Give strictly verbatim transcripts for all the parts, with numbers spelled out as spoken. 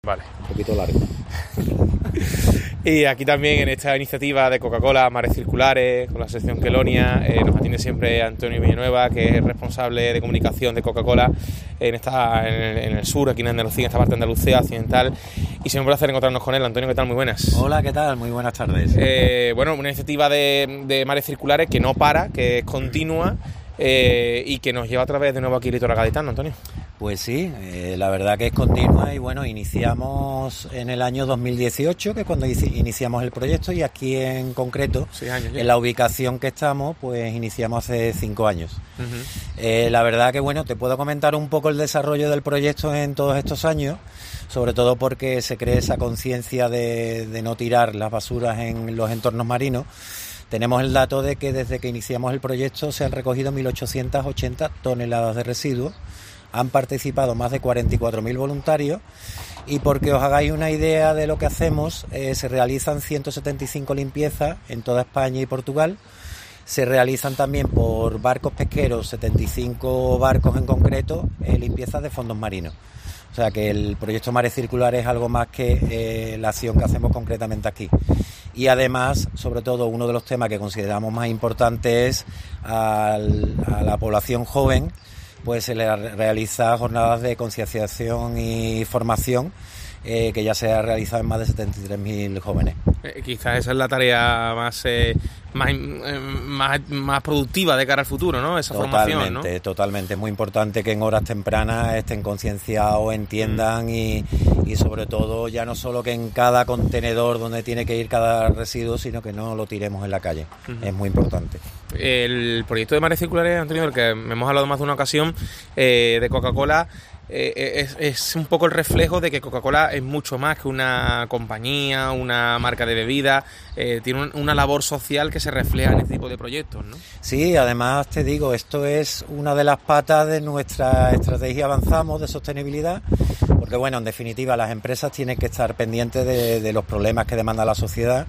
Vale. Un poquito largo. Y aquí también en esta iniciativa de Coca-Cola Mares Circulares, con la sección Quelonia, eh, nos atiende siempre Antonio Villanueva, que es responsable de comunicación de Coca-Cola en, esta, en, el, en el sur, aquí en Andalucía, en esta parte de Andalucía occidental. Y siempre un placer encontrarnos con él. Antonio, ¿qué tal? Muy buenas. Hola, ¿qué tal? Muy buenas tardes. Eh, bueno, una iniciativa de, de Mares Circulares que no para, que es continua eh, y que nos lleva otra vez de nuevo aquí al litoral gaditano, Antonio. Pues sí, eh, la verdad que es continua y bueno, iniciamos en el año dos mil dieciocho, que es cuando iniciamos el proyecto, y aquí en concreto, Seis años ya. En la ubicación que estamos, pues iniciamos hace cinco años. Uh-huh. Eh, la verdad que bueno, te puedo comentar un poco el desarrollo del proyecto en todos estos años, sobre todo porque se cree esa conciencia de, de no tirar las basuras en los entornos marinos. Tenemos el dato de que desde que iniciamos el proyecto se han recogido mil ochocientas ochenta toneladas de residuos. Han participado más de cuarenta y cuatro mil voluntarios y porque os hagáis una idea de lo que hacemos, eh, se realizan ciento setenta y cinco limpiezas en toda España y Portugal. Se realizan también por barcos pesqueros, setenta y cinco barcos en concreto, eh, limpiezas de fondos marinos. O sea que el proyecto Mares Circulares es algo más que eh, la acción que hacemos concretamente aquí. Y además, sobre todo, uno de los temas que consideramos más importantes es al, a la población joven, pues se le realiza jornadas de concienciación y formación eh, que ya se ha realizado en más de setenta y tres mil jóvenes. Eh, quizás esa es la tarea más, eh, más, eh, más más productiva de cara al futuro, ¿no? Esa totalmente, formación, ¿no? Totalmente, totalmente. Es muy importante que en horas tempranas estén concienciados, entiendan mm. y, y sobre todo ya no solo que en cada contenedor donde tiene que ir cada residuo, sino que no lo tiremos en la calle. Uh-huh. Es muy importante. El proyecto de Mares Circulares, Antonio, del que hemos hablado más de una ocasión, eh, de Coca-Cola, eh, es, es un poco el reflejo de que Coca-Cola es mucho más que una compañía, una marca de bebida, eh, tiene un, una labor social que se refleja en este tipo de proyectos, ¿no? Sí, además te digo, esto es una de las patas de nuestra estrategia Avanzamos de sostenibilidad, porque bueno, en definitiva las empresas tienen que estar pendientes de, de los problemas que demanda la sociedad.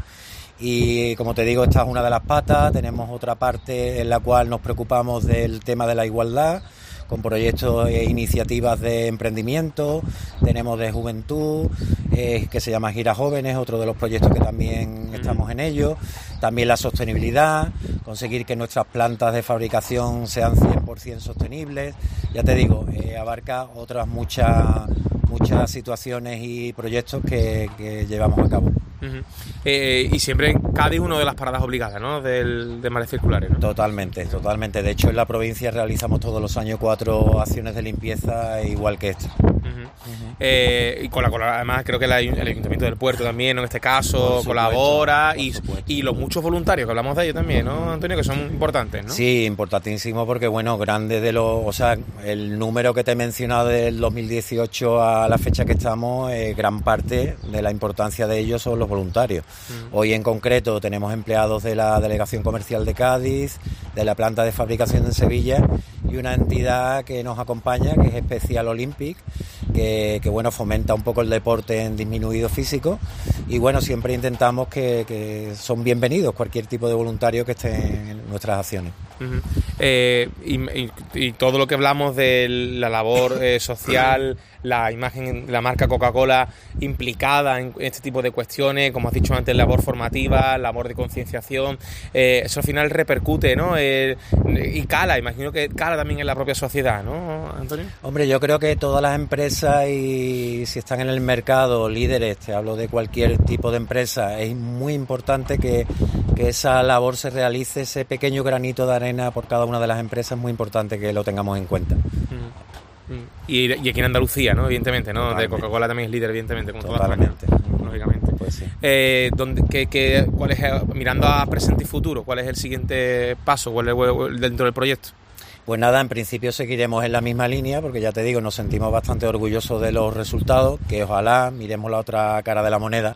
Y como te digo, esta es una de las patas. Tenemos otra parte en la cual nos preocupamos del tema de la igualdad, con proyectos e iniciativas de emprendimiento. Tenemos de juventud, eh, que se llama Gira Jóvenes, otro de los proyectos que también estamos en ello. También la sostenibilidad, conseguir que nuestras plantas de fabricación sean cien por ciento sostenibles. Ya te digo, eh, abarca otras muchas muchas situaciones y proyectos que, que llevamos a cabo. Uh-huh. Eh, y siempre en Cádiz una de las paradas obligadas, ¿no? Del, de Mares Circulares, ¿no? Totalmente, totalmente. De hecho, en la provincia realizamos todos los años cuatro acciones de limpieza igual que esta. Uh-huh. Uh-huh. Eh, y con la, con la, además creo que el, el Ayuntamiento del Puerto también, ¿no? En este caso, supuesto, colabora y, y los muchos voluntarios que hablamos de ellos también, ¿no, Antonio? Que son importantes, ¿no? Sí, importantísimo porque, bueno, grande de los... O sea, el número que te he mencionado del dos mil dieciocho a la fecha que estamos, eh, gran parte de la importancia de ellos son los voluntarios. Uh-huh. Hoy en concreto tenemos empleados de la Delegación Comercial de Cádiz, de la planta de fabricación de Sevilla y una entidad que nos acompaña que es Special Olympic, que, que bueno, fomenta un poco el deporte en disminuido físico y bueno, siempre intentamos que, que son bienvenidos cualquier tipo de voluntario que esté en nuestras acciones. Uh-huh. eh, y, y, y todo lo que hablamos de la labor eh, social, la imagen, la marca Coca-Cola implicada en este tipo de cuestiones, como has dicho antes, labor formativa, labor de concienciación, eh, eso al final repercute, ¿no? Eh, y cala, imagino que cala también en la propia sociedad, ¿no, Antonio? Hombre, yo creo que todas las empresas, y si están en el mercado, líderes, te hablo de cualquier tipo de empresa, es muy importante que, que esa labor se realice, ese pequeño granito de arena por cada una de las empresas, es muy importante que lo tengamos en cuenta. Mm. Y, y aquí en Andalucía, ¿no? Evidentemente, ¿no? Totalmente. De Coca-Cola también es líder, evidentemente, como Totalmente. toda España, lógicamente. Pues sí. Eh, ¿dónde, qué, qué, cuál es, mirando a presente y futuro, cuál es el siguiente paso cuál es dentro del proyecto? Pues nada, en principio seguiremos en la misma línea, porque ya te digo, nos sentimos bastante orgullosos de los resultados, que ojalá miremos la otra cara de la moneda.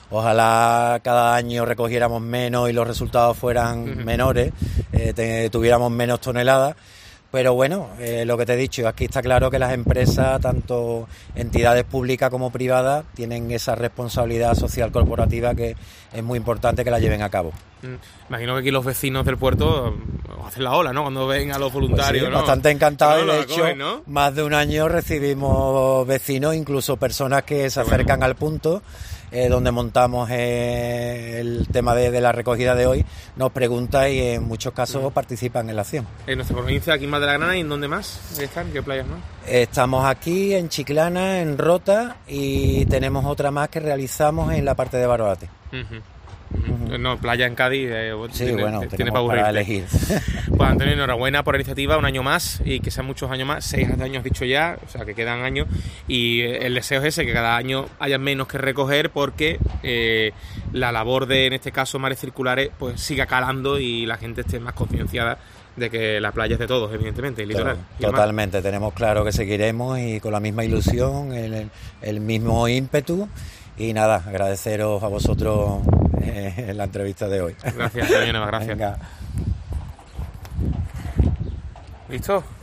Ojalá cada año recogiéramos menos y los resultados fueran uh-huh. menores, eh, te, tuviéramos menos toneladas. Pero bueno, eh, lo que te he dicho, aquí está claro que las empresas, tanto entidades públicas como privadas, tienen esa responsabilidad social corporativa que es muy importante que la lleven a cabo. Imagino que aquí los vecinos del puerto hacen la ola, ¿no? Cuando ven a los voluntarios, pues sí, ¿no? Bastante encantados, No, y de no, hecho, cogen, ¿no? más de un año recibimos vecinos, incluso personas que se acercan bueno. al punto eh, donde montamos eh, el tema de, de la recogida de hoy, nos preguntan y en muchos casos uh-huh. participan en la acción. En nuestra provincia, aquí en Mar de la Grana, ¿y en dónde más están? ¿Qué playas más? Estamos aquí en Chiclana, en Rota, y tenemos otra más que realizamos en la parte de Barbate. Uh-huh. Uh-huh. No, playa en Cádiz, eh, sí, tiene, bueno, tiene para, para elegir. Pues Antonio, enhorabuena por la iniciativa, un año más y que sean muchos años más, seis años dicho ya, o sea que quedan años, y el deseo es ese, que cada año haya menos que recoger porque eh, la labor de, en este caso, mares circulares, pues siga calando y la gente esté más concienciada de que la playa es de todos, evidentemente, el litoral. Totalmente, tenemos claro que seguiremos y con la misma ilusión, el, el mismo ímpetu. Y nada, agradeceros a vosotros eh, la entrevista de hoy. Gracias, Antonio, gracias. Venga. ¿Listo?